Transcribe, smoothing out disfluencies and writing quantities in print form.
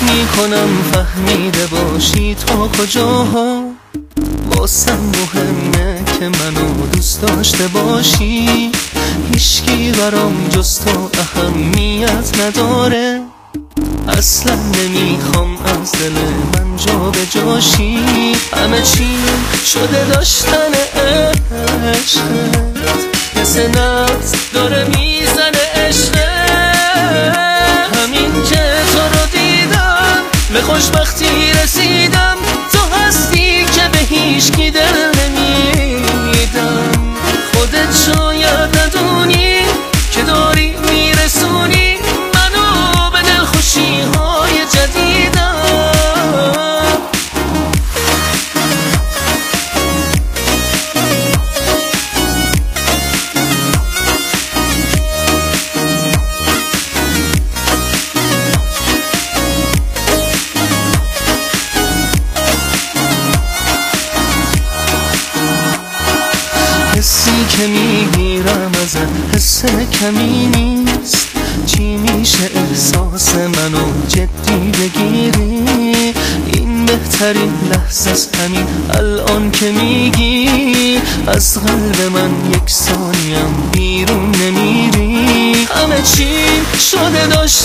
میکنم فهمیده باشی تا کجاها. واسم مهمه که منو دوست داشته باشی، هیچکی برام جز تو اهمیت نداره. اصلا نمیخوام از دل من جا به جاشی، همه چی شده داشتن عشقت، مثل نبض داره میزنه عشقت. همین که تو رو دیدم به خوشبختی رسیدم، تو هستی که به هیچکی دل نمیدم. خودت شاید ندونی که داری میرسونی منو به دلخوشی های جدیدم. حسی که میگیرم ازت حس کمی نیست، چی میشه احساس منو جدی بگیری؟ این بهترین لحظه است همین الان که میگی، از قلب من یک ثانیم بیرون نمیری. همه چی شده داشت